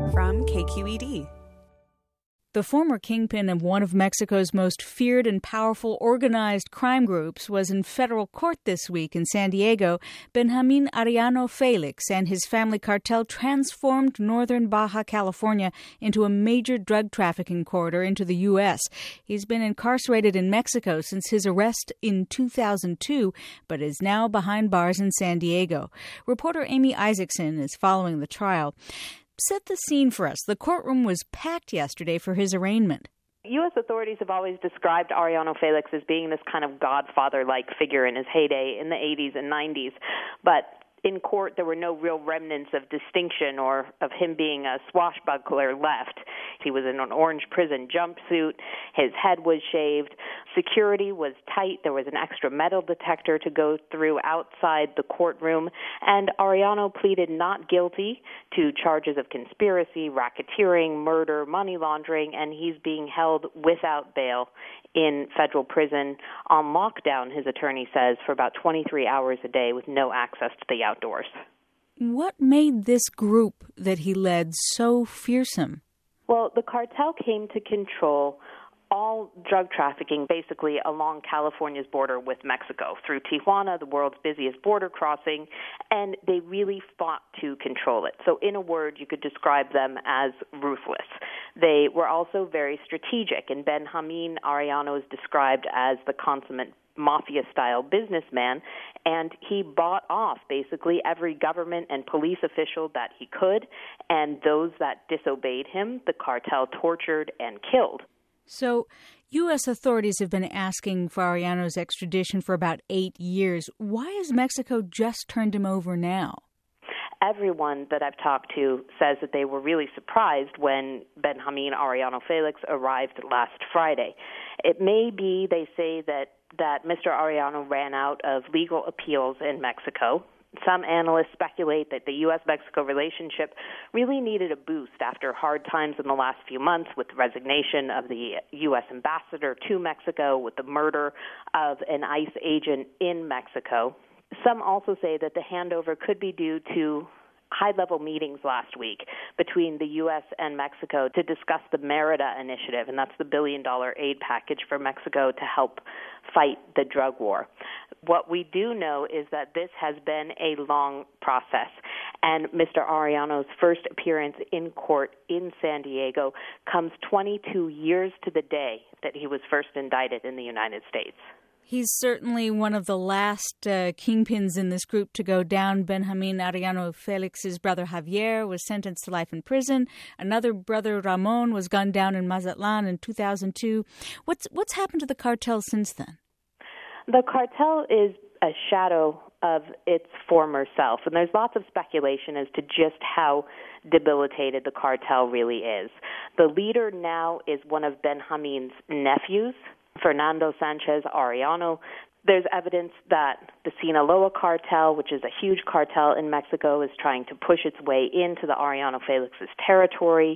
from KQED. The former kingpin of one of Mexico's most feared and powerful organized crime groups was in federal court this week in San Diego. Benjamin Arellano Felix and his family cartel transformed northern Baja California into a major drug trafficking corridor into the U.S. He's been incarcerated in Mexico since his arrest in 2002, but is now behind bars in San Diego. Reporter Amy Isaacson is following the trial. Set the scene for us. The courtroom was packed yesterday for his arraignment. U.S. authorities have always described Arellano Felix as being this kind of godfather-like figure in his heyday in the 80s and 90s. But in court, there were no real remnants of distinction or of him being a swashbuckler left. He was in an orange prison jumpsuit. His head was shaved. Security was tight. There was an extra metal detector to go through outside the courtroom. And Arellano pleaded not guilty to charges of conspiracy, racketeering, murder, money laundering, and he's being held without bail in federal prison on lockdown, his attorney says, for about 23 hours a day with no access to the outdoors. What made this group that he led so fearsome? Well, the cartel came to control all drug trafficking basically along California's border with Mexico through Tijuana, the world's busiest border crossing, and they really fought to control it. So in a word, you could describe them as ruthless. They were also very strategic, and Benjamin Arellano is described as the consummate mafia-style businessman, and he bought off basically every government and police official that he could, and those that disobeyed him, the cartel tortured and killed. So, U.S. authorities have been asking for Arellano's extradition for about 8 years. Why has Mexico just turned him over now? Everyone that I've talked to says that they were really surprised when Benjamin Arellano Felix arrived last Friday. It may be, they say, that Mr. Arellano ran out of legal appeals in Mexico. Some analysts speculate that the U.S.-Mexico relationship really needed a boost after hard times in the last few months with the resignation of the U.S. ambassador to Mexico, with the murder of an ICE agent in Mexico. Some also say that the handover could be due to high-level meetings last week between the U.S. and Mexico to discuss the Merida initiative, and that's the billion-dollar aid package for Mexico to help fight the drug war. What we do know is that this has been a long process, and Mr. Arellano's first appearance in court in San Diego comes 22 years to the day that he was first indicted in the United States. He's certainly one of the last kingpins in this group to go down. Benjamin Arellano Felix's brother Javier was sentenced to life in prison. Another brother, Ramon, was gunned down in Mazatlan in 2002. What's happened to the cartel since then? The cartel is a shadow of its former self, and there's lots of speculation as to just how debilitated the cartel really is. The leader now is one of Benjamin's nephews, Fernando Sanchez Arellano. There's evidence that the Sinaloa cartel, which is a huge cartel in Mexico, is trying to push its way into the Arellano Felix's territory.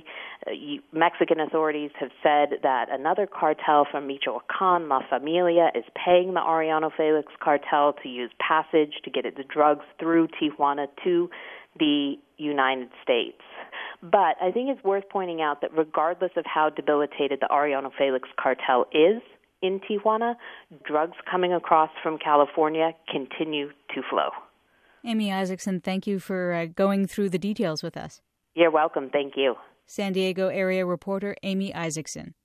Mexican authorities have said that another cartel from Michoacan, La Familia, is paying the Arellano Felix cartel to use passage to get its drugs through Tijuana to the United States. But I think it's worth pointing out that regardless of how debilitated the Arellano Felix cartel is, in Tijuana, drugs coming across from California continue to flow. Amy Isaacson, thank you for going through the details with us. You're welcome. Thank you. San Diego area reporter Amy Isaacson.